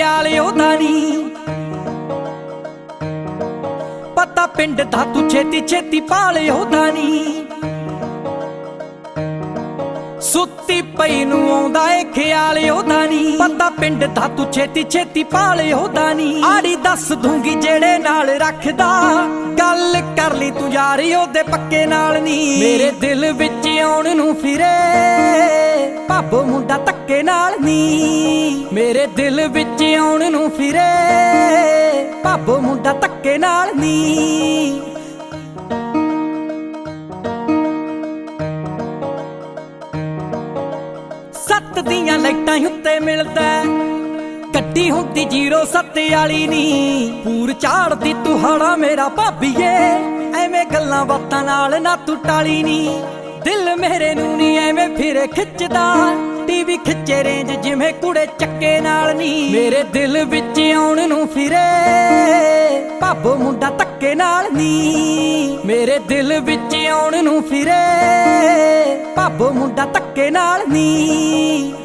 ਖਿਆਲ ਉਹਦਾ ਨੀ ਪਤਾ ਪਿੰਡ ਦਾ ਤੂੰ ਛੇਤੀ ਛੇਤੀ ਪਾਲ ਉਹਦਾ ਨੀ ਸੁੱਤੀ ਪਈ ਨੂੰ ਆਉਂਦਾ ਏ ਖਿਆਲ ਉਹਦਾ ਨੀ ਪਤਾ ਪਿੰਡ ਦਾ ਤੂੰ ਛੇਤੀ ਛੇਤੀ ਪਾਲ ਉਹਦਾ ਨੀ ਆੜੀ ਦੱਸ ਦੂੰਗੀ ਜਿਹੜੇ ਨਾਲ ਰੱਖਦਾ ਗੱਲ ਕਰ ਲਈ ਤੂੰ ਯਾਰੀ ਉਹਦੇ ਪੱਕੇ ਨਾਲ ਨੀ ਮੇਰੇ ਦਿਲ ਵਿੱਚ ਆਉਣ ਨੂੰ ਫਿਰੇ ਭਾਬੋ ਮੁੰਡਾ ਧੱਕੇ ਨਾਲ ਨੀ ਮੇਰੇ ਦਿਲ ਵਿੱਚ ਆਉਣ ਨੂੰ ਫਿਰੇ ਭਾਬੋ ਮੁੰਡਾ ਧੱਕੇ ਨਾਲ ਨੀ ਸੱਤ ਦੀਆਂ ਲਾਈਟਾਂ ਉੱਤੇ ਮਿਲਦਾ ਗੱਡੀ ਹੁੰਦੀ 07 ਵਾਲੀ ਨੀ ਪੂਰ ਝਾੜਦੀ ਤੂੰ ਹਾੜਾ ਮੇਰਾ ਭਾਬੀਏ ਐਵੇਂ ਗੱਲਾਂ ਬਾਤਾਂ ਨਾਲ ਨਾ ਤੂੰ ਟਾਲੀ ਨੀ ਦਿਲ ਮੇਰੇ ਨੂੰ ਨੀ ਐਵੇਂ ਫਿਰੇ ਖਿੱਚਦਾ ਟੀਵੀ ਖਿੱਚੇ ਰੇਂਜ ਜਿਵੇਂ ਕੁੜੇ ਚੱਕੇ ਨਾਲ ਨੀ ਮੇਰੇ ਦਿਲ ਵਿੱਚ ਆਉਣ ਨੂੰ ਫਿਰੇ ਭਾਬੋ ਮੁੰਡਾ ਧੱਕੇ ਨਾਲ ਨੀ ਮੇਰੇ ਦਿਲ ਵਿੱਚ ਆਉਣ ਨੂੰ ਫਿਰੇ ਭਾਬੋ ਮੁੰਡਾ ਧੱਕੇ ਨਾਲ ਨੀ